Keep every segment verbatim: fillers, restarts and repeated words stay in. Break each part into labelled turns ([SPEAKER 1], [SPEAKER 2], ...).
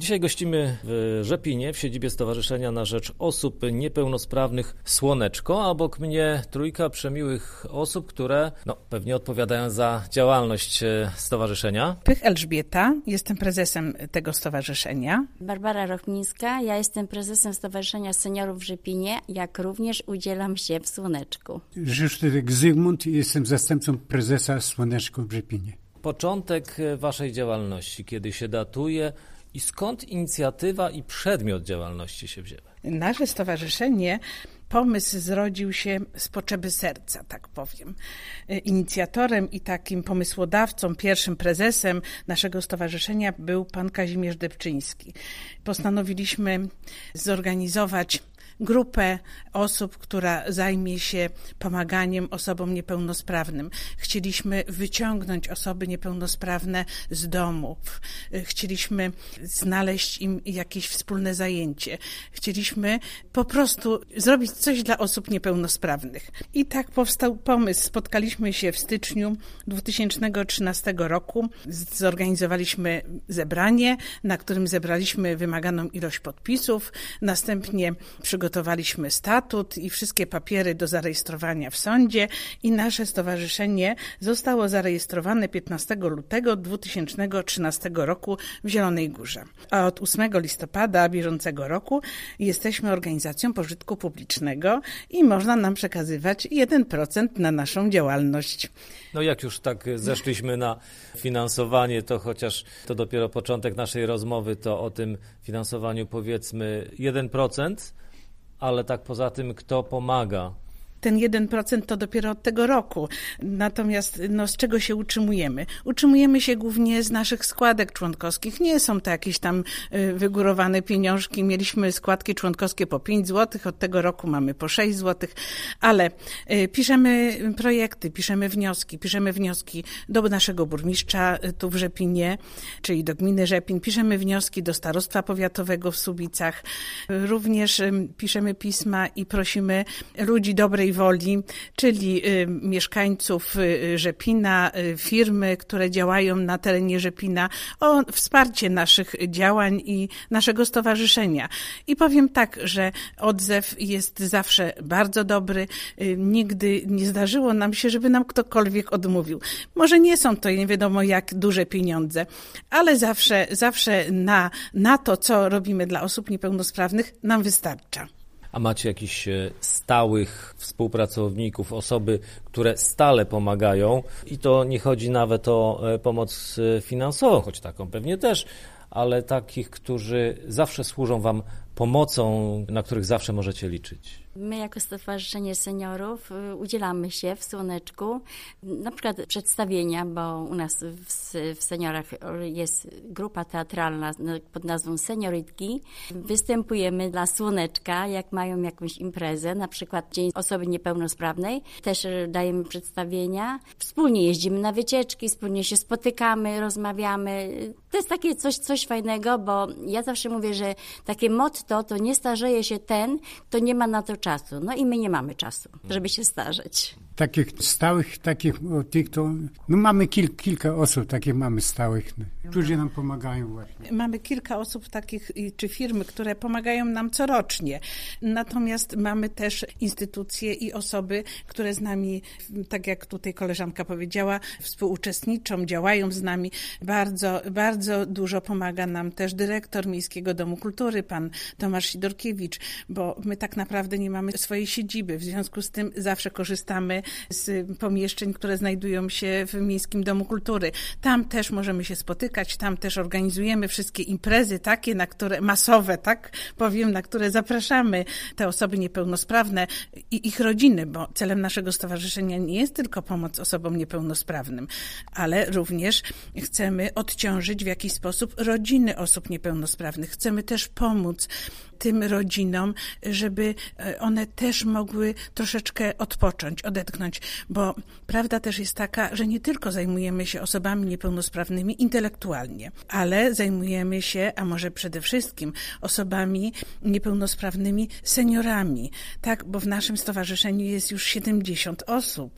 [SPEAKER 1] Dzisiaj gościmy w Rzepinie, w siedzibie Stowarzyszenia na Rzecz Osób Niepełnosprawnych Słoneczko, a obok mnie trójka przemiłych osób, które no, pewnie odpowiadają za działalność stowarzyszenia.
[SPEAKER 2] Pych Elżbieta, jestem prezesem tego stowarzyszenia.
[SPEAKER 3] Barbara Rochmińska, ja jestem prezesem Stowarzyszenia Seniorów w Rzepinie, jak również udzielam się w Słoneczku.
[SPEAKER 4] Rzesztylek Zygmunt, jestem zastępcą prezesa Słoneczko w Rzepinie.
[SPEAKER 1] Początek waszej działalności, kiedy się datuje i skąd inicjatywa i przedmiot działalności się wzięły?
[SPEAKER 2] Nasze stowarzyszenie, pomysł zrodził się z potrzeby serca, tak powiem. Inicjatorem i takim pomysłodawcą, pierwszym prezesem naszego stowarzyszenia był pan Kazimierz Debczyński. Postanowiliśmy zorganizować grupę osób, która zajmie się pomaganiem osobom niepełnosprawnym. Chcieliśmy wyciągnąć osoby niepełnosprawne z domów. Chcieliśmy znaleźć im jakieś wspólne zajęcie. Chcieliśmy po prostu zrobić coś dla osób niepełnosprawnych. I tak powstał pomysł. Spotkaliśmy się w styczniu dwa tysiące trzynastego roku. Zorganizowaliśmy zebranie, na którym zebraliśmy wymaganą ilość podpisów. Następnie przygotowaliśmy Przygotowaliśmy statut i wszystkie papiery do zarejestrowania w sądzie i nasze stowarzyszenie zostało zarejestrowane piętnastego lutego dwa tysiące trzynastego roku w Zielonej Górze. A od ósmego listopada bieżącego roku jesteśmy organizacją pożytku publicznego i można nam przekazywać jeden procent na naszą działalność.
[SPEAKER 1] No jak już tak zeszliśmy na finansowanie, to chociaż to dopiero początek naszej rozmowy, to o tym finansowaniu powiedzmy jeden procent. Ale tak poza tym, kto pomaga?
[SPEAKER 2] Ten jeden procent to dopiero od tego roku. Natomiast no, z czego się utrzymujemy? Utrzymujemy się głównie z naszych składek członkowskich. Nie są to jakieś tam y, wygórowane pieniążki. Mieliśmy składki członkowskie po pięć złotych, od tego roku mamy po sześć złotych, ale y, piszemy projekty, piszemy wnioski, piszemy wnioski do naszego burmistrza y, tu w Rzepinie, czyli do gminy Rzepin, piszemy wnioski do starostwa powiatowego w Słubicach. Y, również y, piszemy pisma i prosimy ludzi dobrej woli, czyli y, mieszkańców y, Rzepina, y, firmy, które działają na terenie Rzepina, o wsparcie naszych działań i naszego stowarzyszenia. I powiem tak, że odzew jest zawsze bardzo dobry. Y, nigdy nie zdarzyło nam się, żeby nam ktokolwiek odmówił. Może nie są to nie wiadomo jak duże pieniądze, ale zawsze, zawsze na, na to, co robimy dla osób niepełnosprawnych, nam wystarcza.
[SPEAKER 1] A macie jakichś stałych współpracowników, osoby, które stale pomagają i to nie chodzi nawet o pomoc finansową, choć taką pewnie też, ale takich, którzy zawsze służą wam pomocą, na których zawsze możecie liczyć?
[SPEAKER 3] My jako Stowarzyszenie Seniorów udzielamy się w Słoneczku, na przykład przedstawienia, bo u nas w, w Seniorach jest grupa teatralna pod nazwą Seniorytki. Występujemy dla Słoneczka, jak mają jakąś imprezę, na przykład Dzień Osoby Niepełnosprawnej. Też dajemy przedstawienia. Wspólnie jeździmy na wycieczki, wspólnie się spotykamy, rozmawiamy. To jest takie coś, coś fajnego, bo ja zawsze mówię, że takie motto to nie starzeje się ten, kto nie ma na to czasu. No i my nie mamy czasu, żeby się starzeć.
[SPEAKER 4] Takich stałych, takich o, tych to, no mamy kil, kilka osób takich mamy stałych, którzy nam pomagają właśnie.
[SPEAKER 2] Mamy kilka osób takich, czy firmy, które pomagają nam corocznie. Natomiast mamy też instytucje i osoby, które z nami, tak jak tutaj koleżanka powiedziała, współuczestniczą, działają z nami. Bardzo, bardzo dużo pomaga nam też dyrektor Miejskiego Domu Kultury, pan Tomasz Sidorkiewicz, bo my tak naprawdę nie mamy swojej siedziby. W związku z tym zawsze korzystamy z pomieszczeń, które znajdują się w Miejskim Domu Kultury. Tam też możemy się spotykać, tam też organizujemy wszystkie imprezy takie, na które masowe, tak powiem, na które zapraszamy te osoby niepełnosprawne i ich rodziny, bo celem naszego stowarzyszenia nie jest tylko pomoc osobom niepełnosprawnym, ale również chcemy odciążyć w jakiś sposób rodziny osób niepełnosprawnych. Chcemy też pomóc tym rodzinom, żeby one też mogły troszeczkę odpocząć, odetchnąć, bo prawda też jest taka, że nie tylko zajmujemy się osobami niepełnosprawnymi intelektualnie, ale zajmujemy się, a może przede wszystkim osobami niepełnosprawnymi seniorami, tak, bo w naszym stowarzyszeniu jest już siedemdziesiąt osób.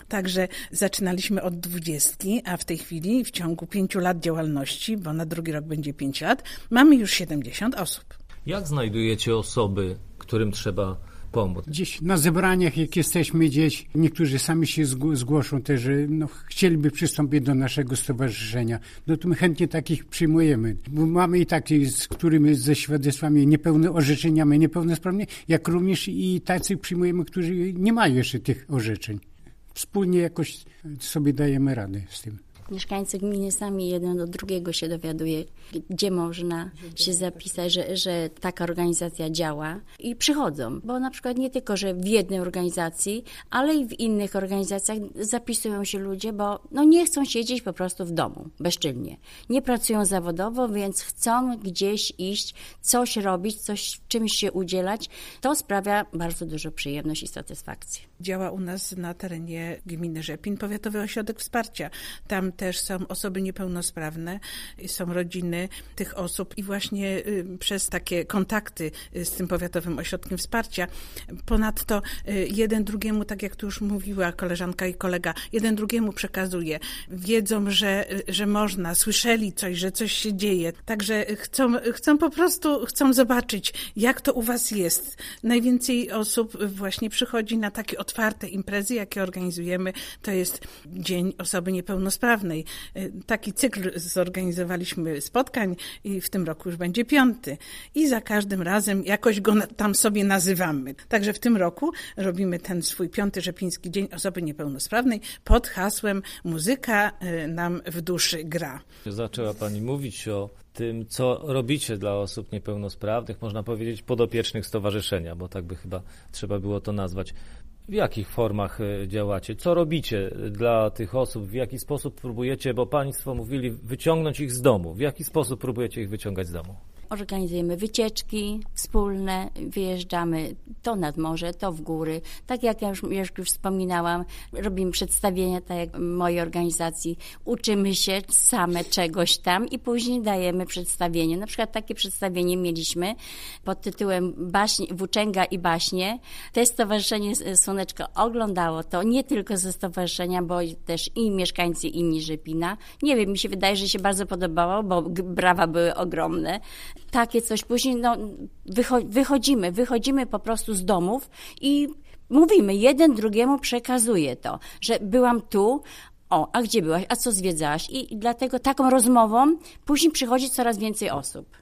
[SPEAKER 2] Także zaczynaliśmy od dwudziestki, a w tej chwili w ciągu pięciu lat działalności, bo na drugi rok będzie pięć lat, mamy już siedemdziesiąt osób.
[SPEAKER 1] Jak znajdujecie osoby, którym trzeba pomóc?
[SPEAKER 4] Gdzieś na zebraniach, jak jesteśmy gdzieś, niektórzy sami się zgłoszą też, że no, chcieliby przystąpić do naszego stowarzyszenia. No to my chętnie takich przyjmujemy. Bo mamy i takich, z którymi ze świadectwami niepełne orzeczeniami niepełnosprawni, jak również i tacy przyjmujemy, którzy nie mają jeszcze tych orzeczeń. Wspólnie jakoś sobie dajemy radę z tym.
[SPEAKER 3] Mieszkańcy gminy sami jeden do drugiego się dowiaduje, gdzie można się zapisać, że, że taka organizacja działa i przychodzą. Bo na przykład nie tylko, że w jednej organizacji, ale i w innych organizacjach zapisują się ludzie, bo no nie chcą siedzieć po prostu w domu bezczynnie. Nie pracują zawodowo, więc chcą gdzieś iść, coś robić, coś czymś się udzielać. To sprawia bardzo dużo przyjemności i satysfakcji.
[SPEAKER 2] Działa u nas na terenie gminy Rzepin Powiatowy Ośrodek Wsparcia. Tam też są osoby niepełnosprawne, są rodziny tych osób i właśnie przez takie kontakty z tym Powiatowym Ośrodkiem Wsparcia, ponadto jeden drugiemu, tak jak tu już mówiła koleżanka i kolega, jeden drugiemu przekazuje. Wiedzą, że, że można, słyszeli coś, że coś się dzieje. Także chcą, chcą po prostu, chcą zobaczyć, jak to u was jest. Najwięcej osób właśnie przychodzi na takie otwarte imprezy, jakie organizujemy. To jest Dzień Osoby Niepełnosprawnej. Taki cykl zorganizowaliśmy spotkań i w tym roku już będzie piąty. I za każdym razem jakoś go tam sobie nazywamy. Także w tym roku robimy ten swój piąty Rzepiński Dzień Osoby Niepełnosprawnej pod hasłem Muzyka nam w duszy gra.
[SPEAKER 1] Zaczęła Pani mówić o tym, co robicie dla osób niepełnosprawnych, można powiedzieć podopiecznych stowarzyszenia, bo tak by chyba trzeba było to nazwać. W jakich formach działacie? Co robicie dla tych osób? W jaki sposób próbujecie, bo Państwo mówili, wyciągnąć ich z domu. W jaki sposób próbujecie ich wyciągać z domu?
[SPEAKER 3] Organizujemy wycieczki wspólne, wyjeżdżamy to nad morze, to w góry. Tak jak ja już, jak już wspominałam, robimy przedstawienia, tak jak w mojej organizacji. Uczymy się same czegoś tam i później dajemy przedstawienie. Na przykład takie przedstawienie mieliśmy pod tytułem Baśnie, Włóczęga i baśnie. Te Stowarzyszenie Słoneczko oglądało to, nie tylko ze stowarzyszenia, bo też i mieszkańcy inni Rzepina. Nie wiem, mi się wydaje, że się bardzo podobało, bo brawa były ogromne. Takie coś później, no, wycho- wychodzimy, wychodzimy po prostu z domów i mówimy, jeden drugiemu przekazuje to, że byłam tu, o, a gdzie byłaś, a co zwiedzałaś? I, i dlatego taką rozmową później przychodzi coraz więcej osób.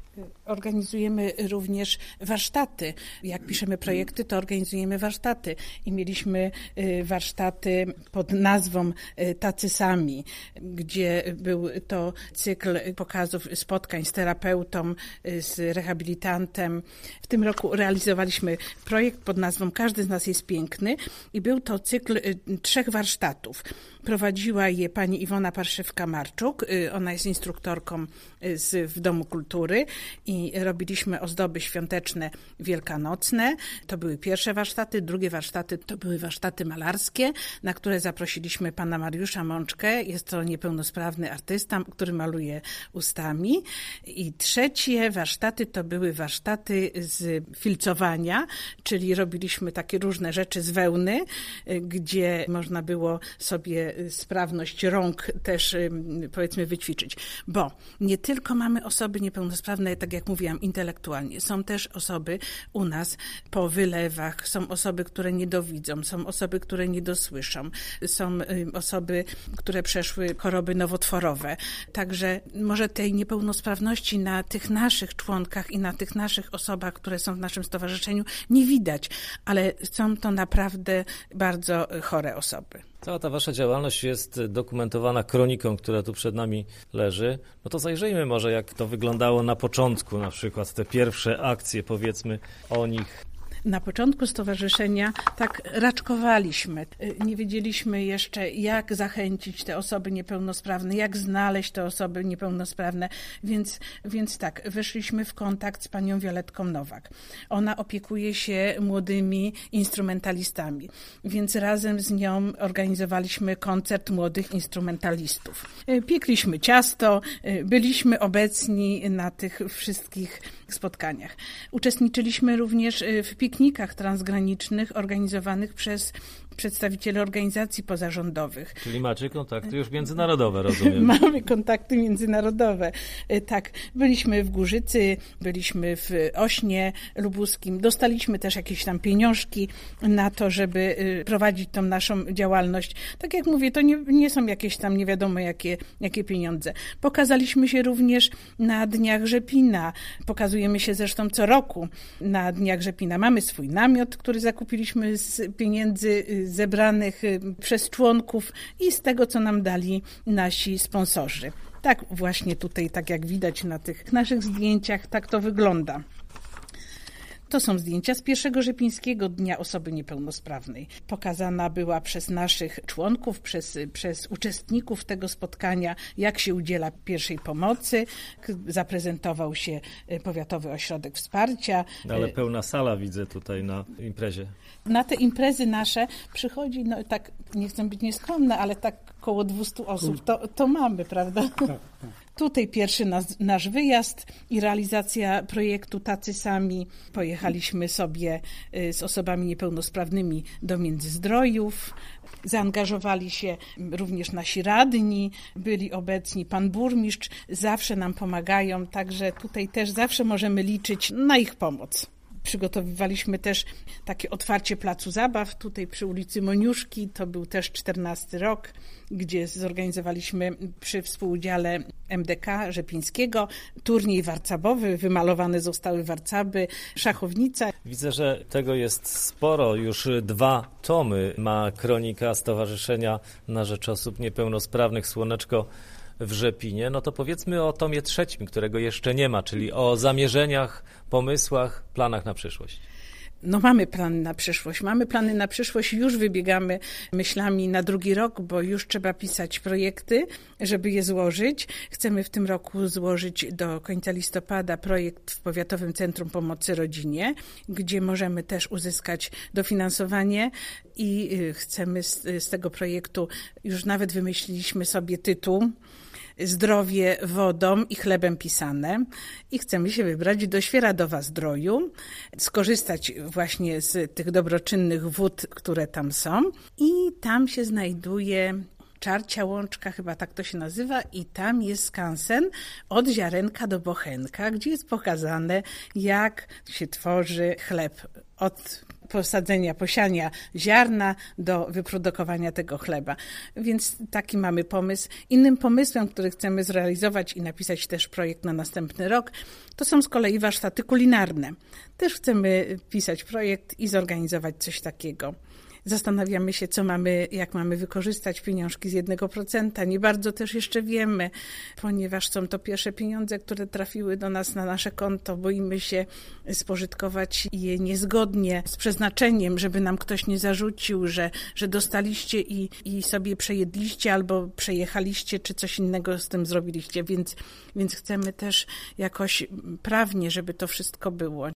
[SPEAKER 2] Organizujemy również warsztaty. Jak piszemy projekty, to organizujemy warsztaty. I mieliśmy warsztaty pod nazwą Tacy Sami, gdzie był to cykl pokazów, spotkań z terapeutą, z rehabilitantem. W tym roku realizowaliśmy projekt pod nazwą Każdy z nas jest piękny i był to cykl trzech warsztatów. Prowadziła je pani Iwona Parszywka-Marczuk. Ona jest instruktorką z, w Domu Kultury i robiliśmy ozdoby świąteczne wielkanocne. To były pierwsze warsztaty. Drugie warsztaty to były warsztaty malarskie, na które zaprosiliśmy pana Mariusza Mączkę. Jest to niepełnosprawny artysta, który maluje ustami. I trzecie warsztaty to były warsztaty z filcowania, czyli robiliśmy takie różne rzeczy z wełny, gdzie można było sobie sprawność rąk też, powiedzmy, wyćwiczyć. Bo nie tylko mamy osoby niepełnosprawne, tak jak mówiłam, intelektualnie. Są też osoby u nas po wylewach, są osoby, które niedowidzą, są osoby, które niedosłyszą, są osoby, które przeszły choroby nowotworowe. Także może tej niepełnosprawności na tych naszych członkach i na tych naszych osobach, które są w naszym stowarzyszeniu, nie widać, ale są to naprawdę bardzo chore osoby.
[SPEAKER 1] Cała ta wasza działalność jest dokumentowana kroniką, która tu przed nami leży. No to zajrzyjmy może, jak to wyglądało na początku, na przykład te pierwsze akcje, powiedzmy o nich.
[SPEAKER 2] Na początku stowarzyszenia tak raczkowaliśmy. Nie wiedzieliśmy jeszcze, jak zachęcić te osoby niepełnosprawne, jak znaleźć te osoby niepełnosprawne, więc, więc tak, weszliśmy w kontakt z panią Violetką Nowak. Ona opiekuje się młodymi instrumentalistami, więc razem z nią organizowaliśmy koncert młodych instrumentalistów. Piekliśmy ciasto, byliśmy obecni na tych wszystkich spotkaniach. Uczestniczyliśmy również w piknikach transgranicznych organizowanych przez przedstawicieli organizacji pozarządowych.
[SPEAKER 1] Czyli macie kontakty już międzynarodowe, rozumiem.
[SPEAKER 2] Mamy kontakty międzynarodowe. Tak, byliśmy w Górzycy, byliśmy w Ośnie Lubuskim, dostaliśmy też jakieś tam pieniążki na to, żeby prowadzić tą naszą działalność. Tak jak mówię, to nie, nie są jakieś tam nie wiadomo jakie, jakie pieniądze. Pokazaliśmy się również na Dniach Rzepina. Pokazujemy się zresztą co roku na Dniach Rzepina. Mamy swój namiot, który zakupiliśmy z pieniędzy zebranych przez członków i z tego, co nam dali nasi sponsorzy. Tak właśnie tutaj, tak jak widać na tych naszych zdjęciach, tak to wygląda. To są zdjęcia z pierwszego Rzepińskiego Dnia Osoby Niepełnosprawnej. Pokazana była przez naszych członków, przez, przez uczestników tego spotkania, jak się udziela pierwszej pomocy. Zaprezentował się Powiatowy Ośrodek Wsparcia.
[SPEAKER 1] Ale pełna sala widzę tutaj na imprezie.
[SPEAKER 2] Na te imprezy nasze przychodzi, no tak, nie chcę być nieskromna, ale tak około dwieście osób to, to mamy, prawda? Tak, tak. Tutaj pierwszy nas, nasz wyjazd i realizacja projektu Tacy Sami. Pojechaliśmy sobie z osobami niepełnosprawnymi do Międzyzdrojów. Zaangażowali się również nasi radni, byli obecni pan burmistrz, zawsze nam pomagają, także tutaj też zawsze możemy liczyć na ich pomoc. Przygotowywaliśmy też takie otwarcie placu zabaw tutaj przy ulicy Moniuszki. To był też czternasty rok, gdzie zorganizowaliśmy przy współudziale M D K Rzepińskiego turniej warcabowy. Wymalowane zostały warcaby, szachownica.
[SPEAKER 1] Widzę, że tego jest sporo. Już dwa tomy ma kronika Stowarzyszenia na Rzecz Osób Niepełnosprawnych Słoneczko w Rzepinie. No to powiedzmy o tomie trzecim, którego jeszcze nie ma, czyli o zamierzeniach, pomysłach, planach na przyszłość.
[SPEAKER 2] No mamy plany na przyszłość. Mamy plany na przyszłość. Już wybiegamy myślami na drugi rok, bo już trzeba pisać projekty, żeby je złożyć. Chcemy w tym roku złożyć do końca listopada projekt w Powiatowym Centrum Pomocy Rodzinie, gdzie możemy też uzyskać dofinansowanie i chcemy z, z tego projektu, już nawet wymyśliliśmy sobie tytuł, Zdrowie wodą i chlebem pisane i chcemy się wybrać do Świeradowa-Zdroju, skorzystać właśnie z tych dobroczynnych wód, które tam są i tam się znajduje Czarcia Łączka, chyba tak to się nazywa, i tam jest skansen od ziarenka do bochenka, gdzie jest pokazane, jak się tworzy chleb od posadzenia, posiania ziarna do wyprodukowania tego chleba. Więc taki mamy pomysł. Innym pomysłem, który chcemy zrealizować i napisać też projekt na następny rok, to są z kolei warsztaty kulinarne. Też chcemy pisać projekt i zorganizować coś takiego. Zastanawiamy się, co mamy, jak mamy wykorzystać pieniążki z jednego procenta. Nie bardzo też jeszcze wiemy, ponieważ są to pierwsze pieniądze, które trafiły do nas na nasze konto. Boimy się spożytkować je niezgodnie z przeznaczeniem, żeby nam ktoś nie zarzucił, że, że dostaliście i, i sobie przejedliście albo przejechaliście, czy coś innego z tym zrobiliście. Więc, więc chcemy też jakoś prawnie, żeby to wszystko było.